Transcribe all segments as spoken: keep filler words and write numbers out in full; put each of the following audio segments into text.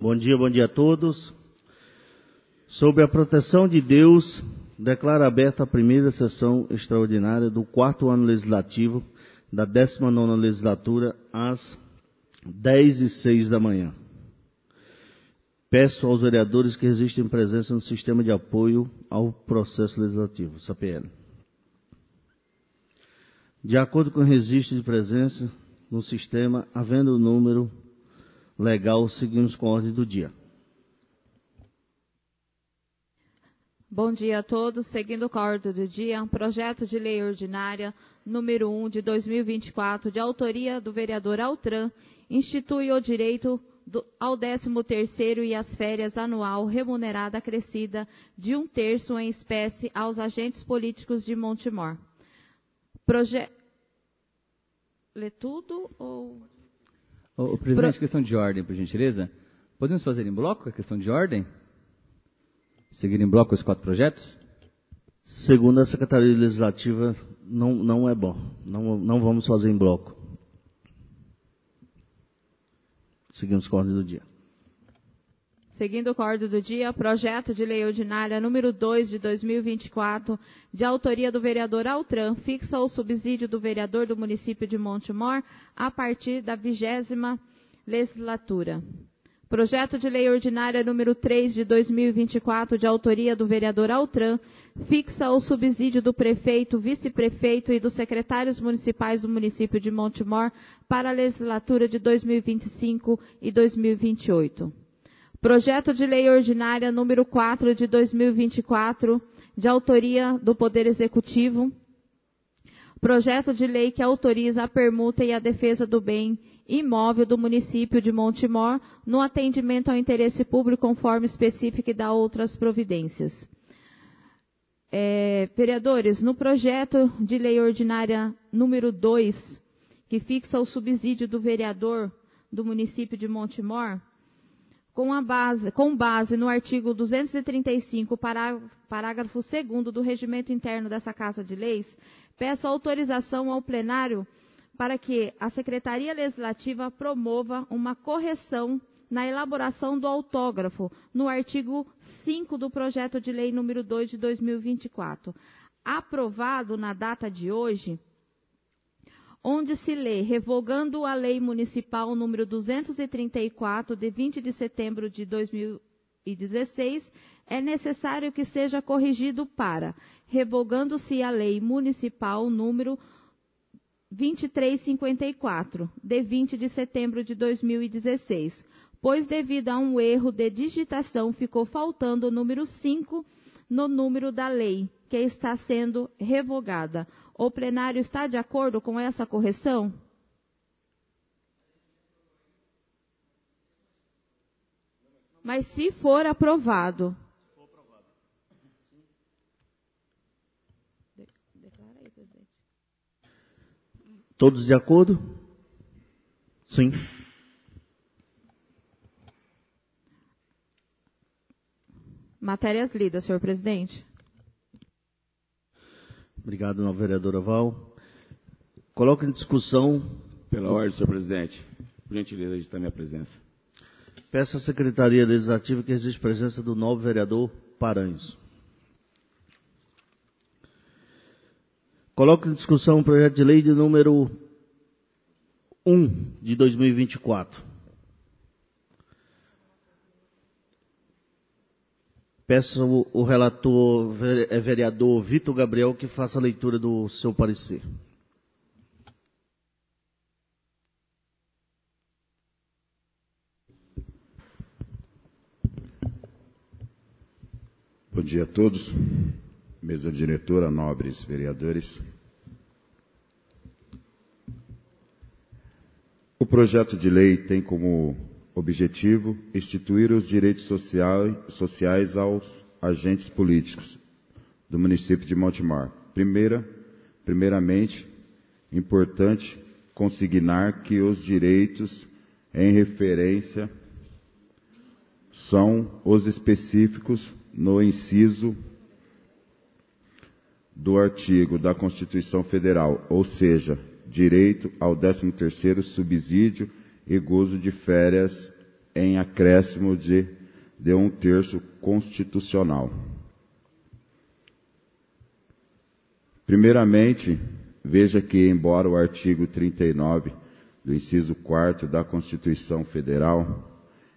Bom dia, bom dia a todos. Sob a proteção de Deus, declaro aberta a primeira sessão extraordinária do quarto ano legislativo da décima nona legislatura, às dez e seis da manhã. Peço aos vereadores que registrem presença no sistema de apoio ao processo legislativo, S A P L. De acordo com o registro de presença no sistema, havendo o número legal, seguimos com a ordem do dia. Bom dia a todos. Seguindo com a ordem do dia, projeto de lei ordinária número um de dois mil e vinte e quatro, de autoria do vereador Altran, institui o direito do, ao décimo terceiro e às férias anual remunerada acrescida de um terço em espécie aos agentes políticos de Montemor. Proje... Lê tudo ou... O presidente, Pro... questão de ordem, por gentileza. Podemos fazer em bloco a questão de ordem? Seguir em bloco os quatro projetos? Segundo a Secretaria Legislativa, não, não é bom. Não, não vamos fazer em bloco. Seguimos com a ordem do dia. Seguindo com a ordem do dia, projeto de lei ordinária número dois de dois mil e vinte e quatro, de autoria do vereador Altran, fixa o subsídio do vereador do município de Montemor a partir da vigésima legislatura. Projeto de lei ordinária número três de dois mil e vinte e quatro, de autoria do vereador Altran, fixa o subsídio do prefeito, vice-prefeito e dos secretários municipais do município de Montemor para a legislatura de dois mil e vinte e cinco e dois mil e vinte e oito. Projeto de lei ordinária número quatro de dois mil e vinte e quatro, de autoria do Poder Executivo. Projeto de lei que autoriza a permuta e a defesa do bem imóvel do município de Montemor no atendimento ao interesse público conforme específico e dá outras providências. É, vereadores, no projeto de lei ordinária número dois, que fixa o subsídio do vereador do município de Montemor, com, a base, com base no artigo duzentos e trinta e cinco, parágrafo segundo do regimento interno dessa Casa de Leis, peço autorização ao plenário para que a Secretaria Legislativa promova uma correção na elaboração do autógrafo no artigo cinco do projeto de lei número dois de dois mil e vinte e quatro, aprovado na data de hoje, onde se lê, revogando a Lei Municipal número duzentos e trinta e quatro, de vinte de setembro de dois mil e dezesseis, é necessário que seja corrigido para, revogando-se a Lei Municipal número vinte e três cinquenta e quatro, de vinte de setembro de dois mil e dezesseis, pois devido a um erro de digitação ficou faltando o número cinco no número da lei, que está sendo revogada. O plenário está de acordo com essa correção? Mas se for aprovado... Declara aí, presidente. Todos de acordo? Sim. Matérias lidas, senhor presidente. Obrigado, nova vereadora Val. Coloco em discussão... Pela ordem, senhor presidente. Por gentileza, registrar minha presença. Peço à Secretaria Legislativa que exija a presença do novo vereador Paranhos. Coloco em discussão o projeto de lei de número um de dois mil e vinte e quatro. Peço o relator, vereador Vitor Gabriel, que faça a leitura do seu parecer. Bom dia a todos. Mesa diretora, nobres vereadores. O projeto de lei tem como objetivo instituir os direitos sociais, sociais aos agentes políticos do município de Montemor. Primeira, primeiramente, importante consignar que os direitos em referência são os específicos no inciso do artigo da Constituição Federal, ou seja, direito ao décimo terceiro subsídio e gozo de férias em acréscimo de, de um terço constitucional. Primeiramente, veja que, embora o artigo trinta e nove do inciso quarto da Constituição Federal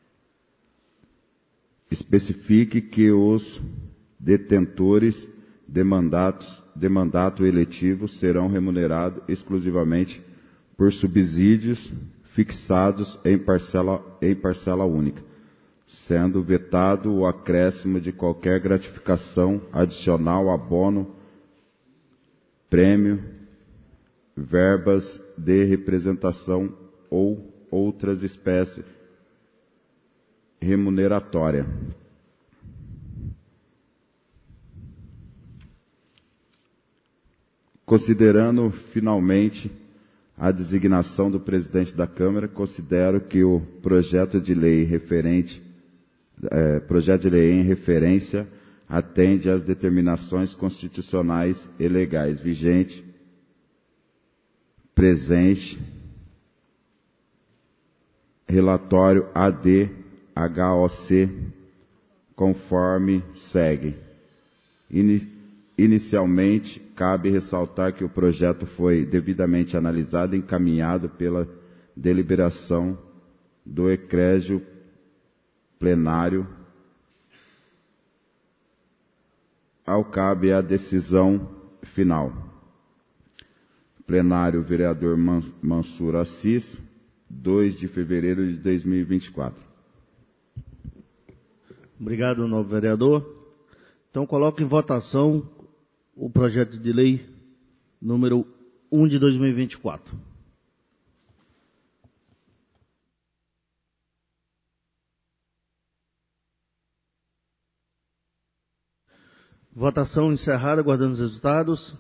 especifique que os detentores de, mandatos, de mandato eletivo serão remunerados exclusivamente por subsídios fixados em parcela, em parcela única, sendo vetado o acréscimo de qualquer gratificação adicional, abono, prêmio, verbas de representação ou outras espécies remuneratória. Considerando finalmente a designação do presidente da Câmara, considero que o projeto de lei referente, é, projeto de lei em referência atende às determinações constitucionais e legais vigentes, presente, relatório A D H O C, conforme segue. Ini- inicialmente, cabe ressaltar que o projeto foi devidamente analisado e encaminhado pela deliberação do ecrégio plenário, ao cabe a decisão final. Plenário, vereador Mansur Assis, dois de fevereiro de dois mil e vinte e quatro. Obrigado, novo vereador. Então, coloco em votação o projeto de lei número um de dois mil e vinte e quatro. Votação encerrada, aguardando os resultados.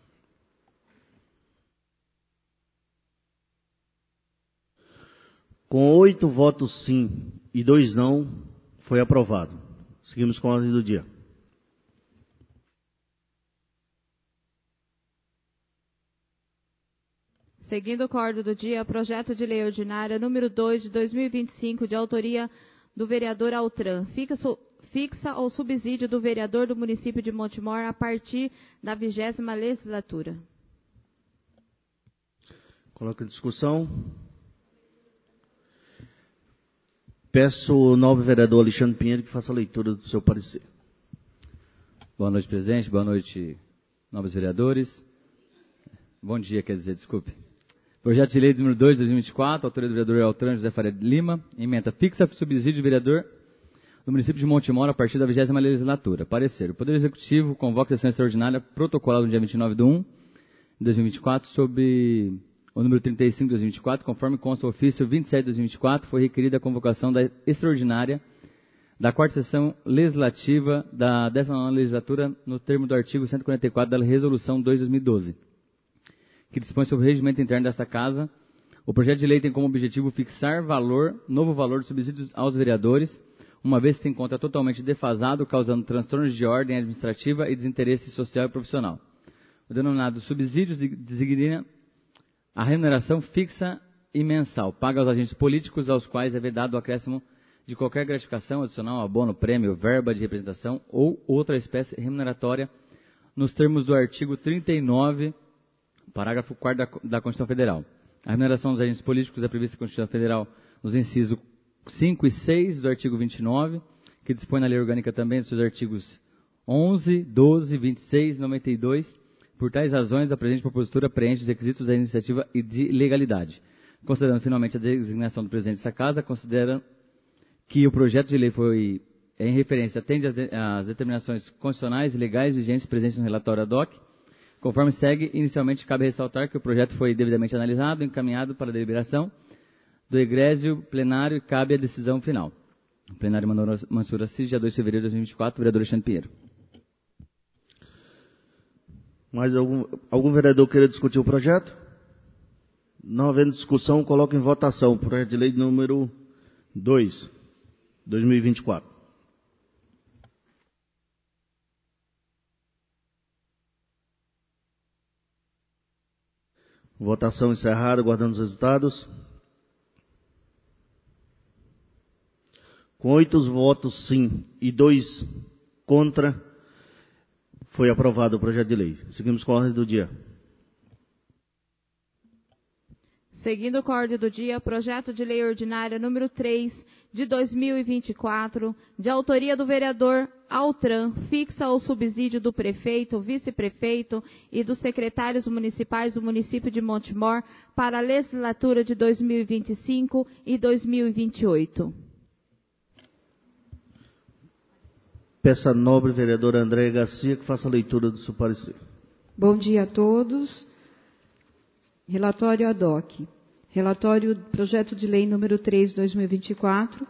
Com oito votos sim e dois não, foi aprovado. Seguimos com a ordem do dia. Seguindo com a ordem do dia, projeto de lei ordinária número dois de dois mil e vinte e cinco, de autoria do vereador Altran, fixa, fixa o subsídio do vereador do município de Montemor a partir da vigésima legislatura. Coloco em discussão. Peço ao novo vereador Alexandre Pinheiro que faça a leitura do seu parecer. Boa noite, presidente. Boa noite, novos vereadores. Bom dia, quer dizer, desculpe. Projeto de lei número dois de dois mil e vinte e quatro, autoria do vereador Altran José Faria Lima, emenda fixa subsídio do vereador do município de Montemor a partir da vigésima legislatura. Parecer. O Poder Executivo convoca a sessão extraordinária protocolada no dia vinte e nove de um de dois mil e vinte e quatro sob o número trinta e cinco de dois mil e vinte e quatro, conforme consta o ofício vinte e sete de dois mil e vinte e quatro, foi requerida a convocação da extraordinária da quarta sessão legislativa da décima nona legislatura no termo do artigo cento e quarenta e quatro da Resolução dois de dois mil e doze, que dispõe sobre o regimento interno desta Casa. O projeto de lei tem como objetivo fixar valor, novo valor de subsídios aos vereadores, uma vez que se encontra totalmente defasado, causando transtornos de ordem administrativa e desinteresse social e profissional. O denominado subsídios designa a remuneração fixa e mensal, paga aos agentes políticos aos quais é vedado o acréscimo de qualquer gratificação adicional, abono, prêmio, verba de representação ou outra espécie remuneratória, nos termos do artigo trinta e nove, parágrafo quarto da, da Constituição Federal. A remuneração dos agentes políticos é prevista na Constituição Federal nos incisos cinco e seis do artigo vinte e nove, que dispõe na Lei Orgânica também dos seus artigos onze, doze, vinte e seis e noventa e dois. Por tais razões, a presente propositura preenche os requisitos da iniciativa e de legalidade. Considerando finalmente a designação do presidente dessa Casa, considera que o projeto de lei foi, em referência, atende às, de, às determinações constitucionais e legais vigentes presentes no relatório ad hoc. Conforme segue, inicialmente cabe ressaltar que o projeto foi devidamente analisado e encaminhado para a deliberação do egrégio plenário e cabe a decisão final. O plenário mandou Mansur Assis, dia dois de fevereiro de dois mil e vinte e quatro, vereador Alexandre Pinheiro. Mais algum, algum vereador queira discutir o projeto? Não havendo discussão, coloco em votação o projeto de lei número dois de dois mil e vinte e quatro. Votação encerrada, aguardando os resultados. Com oito votos sim e dois contra, foi aprovado o projeto de lei. Seguimos com a ordem do dia. Seguindo com a ordem do dia, projeto de lei ordinária número três de dois mil e vinte e quatro, de autoria do vereador Altran, fixa o subsídio do prefeito, vice-prefeito e dos secretários municipais do município de Montemor para a legislatura de dois mil e vinte e cinco e dois mil e vinte e oito. Peço à nobre vereadora Andréia Garcia que faça a leitura do seu parecer. Bom dia a todos. Relatório ad hoc. Relatório do projeto de lei número três de dois mil e vinte e quatro.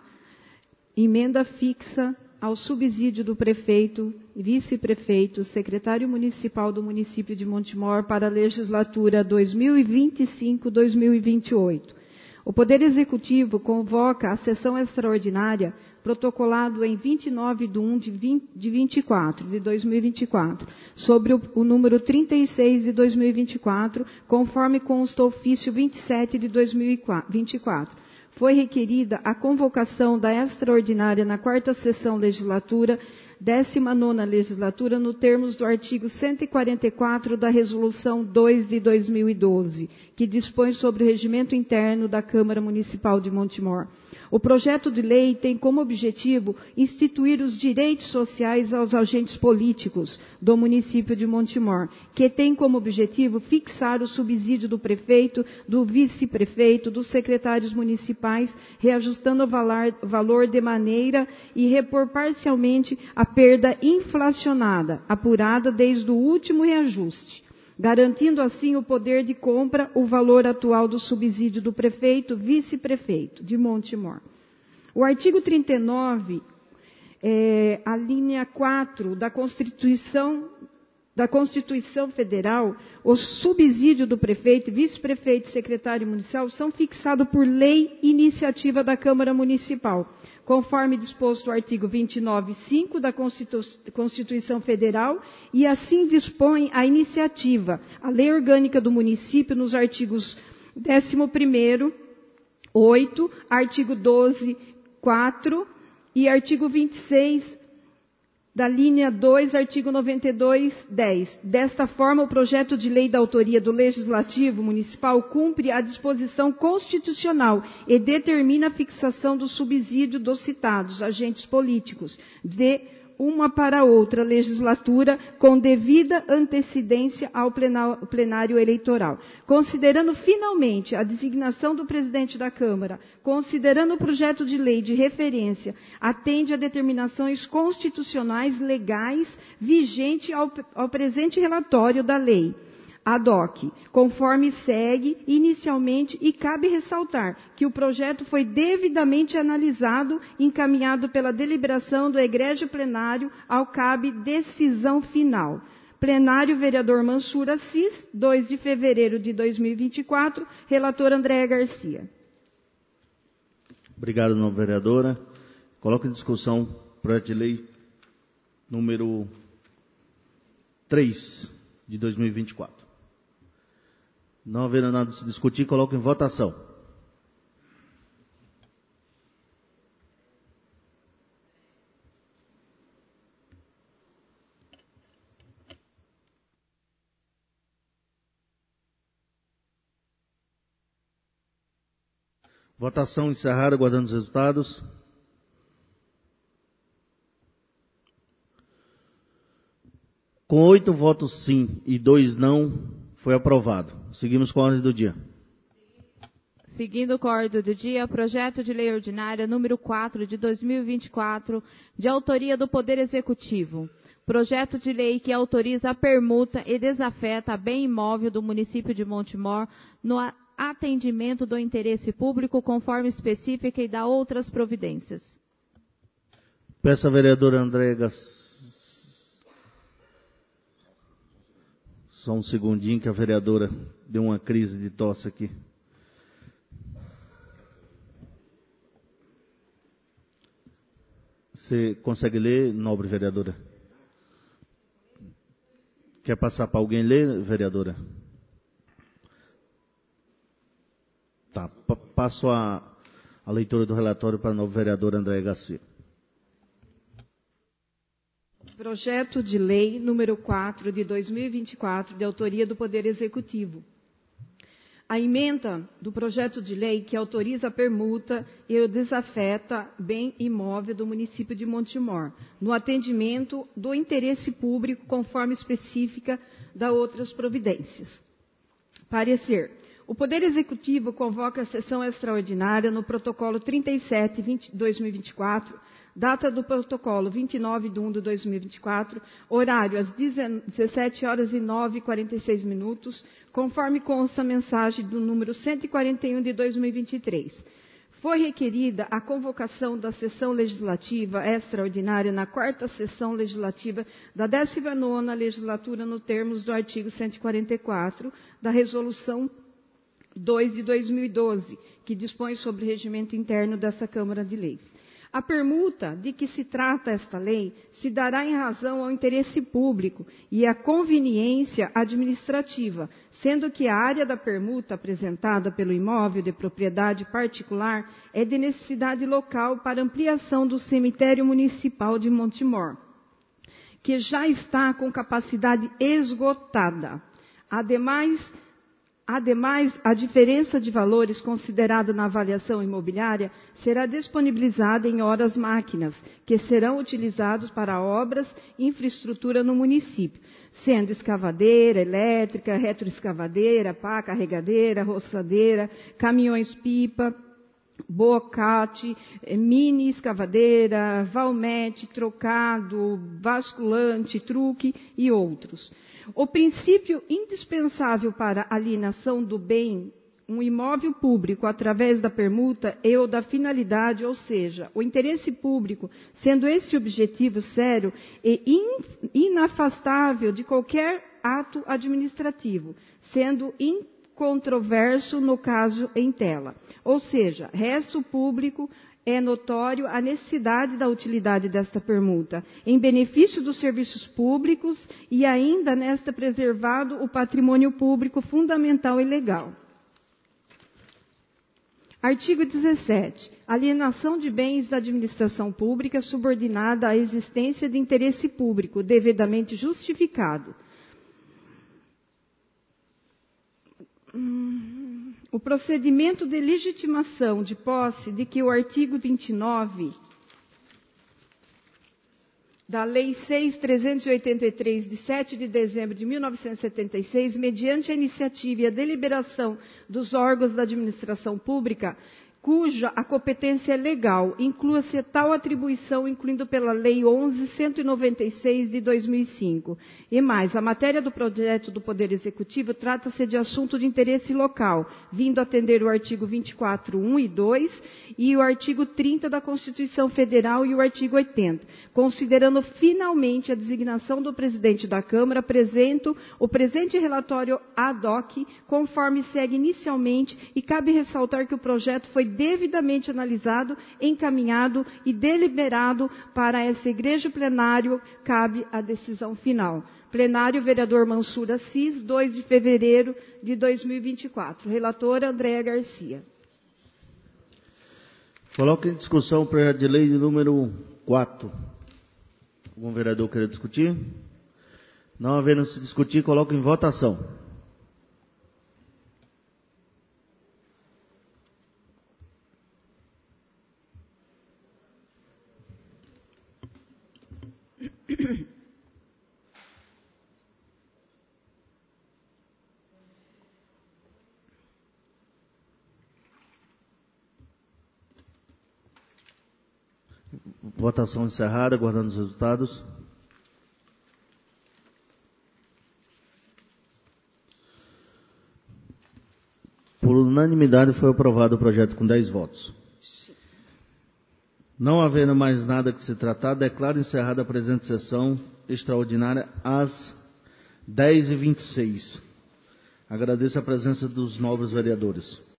Emenda fixa ao subsídio do prefeito, vice-prefeito, secretário municipal do município de Montemor para a legislatura dois mil e vinte e cinco a dois mil e vinte e oito. O Poder Executivo convoca a sessão extraordinária protocolado em vinte e nove de um de vinte e quatro, de dois mil e vinte e quatro, sobre o, o número trinta e seis de dois mil e vinte e quatro, conforme consta o ofício vinte e sete de dois mil e vinte e quatro. Foi requerida a convocação da extraordinária na quarta sessão legislatura, décima nona legislatura, no termos do artigo cento e quarenta e quatro da Resolução dois de dois mil e doze, que dispõe sobre o regimento interno da Câmara Municipal de Montemor. O projeto de lei tem como objetivo instituir os direitos sociais aos agentes políticos do município de Montemor, que tem como objetivo fixar o subsídio do prefeito, do vice-prefeito, dos secretários municipais, reajustando o valor, valor de maneira e repor parcialmente a perda inflacionada, apurada desde o último reajuste, garantindo assim o poder de compra, o valor atual do subsídio do prefeito, vice-prefeito de Montemor. O artigo trinta e nove, é, a linha quatro da Constituição, da Constituição Federal, o subsídio do prefeito, vice-prefeito e secretário municipal são fixados por lei e iniciativa da Câmara Municipal, conforme disposto o artigo vinte e nove, cinco da Constituição Federal, e assim dispõe a iniciativa, a lei orgânica do município, nos artigos décimo primeiro, oito, artigo doze, quatro e artigo vinte e seis da linha dois, artigo noventa e dois, dez. Desta forma, o projeto de lei da autoria do Legislativo Municipal cumpre a disposição constitucional e determina a fixação do subsídio dos citados agentes políticos de uma para outra legislatura com devida antecedência ao plenário eleitoral. Considerando finalmente a designação do presidente da Câmara, considerando o projeto de lei de referência, atende a determinações constitucionais legais vigente ao, ao presente relatório da lei ad hoc, conforme segue inicialmente, e cabe ressaltar que o projeto foi devidamente analisado, encaminhado pela deliberação do egrégio plenário, ao cabe decisão final. Plenário, vereador Mansur Assis, dois de fevereiro de dois mil e vinte e quatro, relator Andréia Garcia. Obrigado, nova vereadora. Coloco em discussão o projeto de lei número três de dois mil e vinte e quatro. Não havendo nada a se discutir, coloco em votação. Votação encerrada, aguardando os resultados. Com oito votos sim e dois não, foi aprovado. Seguimos com a ordem do dia. Seguindo com a ordem do dia, projeto de lei ordinária número quatro de dois mil e vinte e quatro, de autoria do Poder Executivo. Projeto de lei que autoriza a permuta e desafeta a bem imóvel do município de Montemor no atendimento do interesse público, conforme específica, e dá outras providências. Peço à vereadora Andréia Garcia. Só um segundinho que a vereadora deu uma crise de tosse aqui. Você consegue ler, nobre vereadora? Quer passar para alguém ler, vereadora? Tá, passo a, A leitura do relatório para o novo vereador André Garcia. Projeto de Lei número quatro de dois mil e vinte e quatro, de autoria do Poder Executivo. A emenda do projeto de lei que autoriza a permuta e o desafeta bem imóvel do município de Montemor, no atendimento do interesse público, conforme específica da outras providências. Parecer. O Poder Executivo convoca a sessão extraordinária no protocolo trinta e sete barra dois mil e vinte e quatro, data do protocolo vinte e nove de um de dois mil e vinte e quatro, horário às dezessete horas e nove e quarenta e seis minutos, conforme consta a mensagem do número cento e quarenta e um de dois mil e vinte e três. Foi requerida a convocação da sessão legislativa extraordinária na quarta sessão legislativa da décima nona legislatura, no termos do artigo cento e quarenta e quatro da Resolução dois de dois mil e doze, que dispõe sobre o regimento interno dessa Câmara de Leis. A permuta de que se trata esta lei se dará em razão ao interesse público e à conveniência administrativa, sendo que a área da permuta apresentada pelo imóvel de propriedade particular é de necessidade local para ampliação do cemitério municipal de Montemor, que já está com capacidade esgotada. Ademais, Ademais, a diferença de valores considerada na avaliação imobiliária será disponibilizada em horas máquinas, que serão utilizados para obras e infraestrutura no município, sendo escavadeira elétrica, retroescavadeira, pá, carregadeira, roçadeira, caminhões-pipa, bocate, mini escavadeira, valmete, trocado, basculante, truque e outros. O princípio indispensável para a alienação do bem, um imóvel público, através da permuta e ou da finalidade, ou seja, o interesse público, sendo esse objetivo sério e inafastável de qualquer ato administrativo, sendo incontroverso no caso em tela. Ou seja, resto público, é notório a necessidade da utilidade desta permuta, em benefício dos serviços públicos e ainda nesta preservado o patrimônio público fundamental e legal. Artigo dezessete. Alienação de bens da administração pública subordinada à existência de interesse público, devidamente justificado. Hum... O procedimento de legitimação de posse de que o artigo vinte e nove da Lei seis mil trezentos e oitenta e três, de sete de dezembro de mil novecentos e setenta e seis, mediante a iniciativa e a deliberação dos órgãos da administração pública, cuja a competência é legal, inclua-se tal atribuição, incluindo pela Lei onze mil cento e noventa e seis, de dois mil e cinco. E mais, a matéria do projeto do Poder Executivo trata-se de assunto de interesse local, vindo atender o artigo vinte e quatro, um e dois, e o artigo trinta da Constituição Federal e o artigo oitenta. Considerando finalmente a designação do presidente da Câmara, apresento o presente relatório ad hoc, conforme segue inicialmente, e cabe ressaltar que o projeto foi devidamente analisado, encaminhado e deliberado para essa igreja plenário, cabe a decisão final. Plenário, vereador Mansur Assis, dois de fevereiro de dois mil e vinte e quatro. Relatora, Andréa Garcia. Coloco em discussão o projeto de lei número quatro. Algum vereador queira discutir? Não havendo se discutir, coloco em votação. Votação encerrada, aguardando os resultados. Por unanimidade foi aprovado o projeto com dez votos. Não havendo mais nada que se tratar, declaro encerrada a presente sessão extraordinária às dez e vinte e seis. Agradeço a presença dos novos vereadores.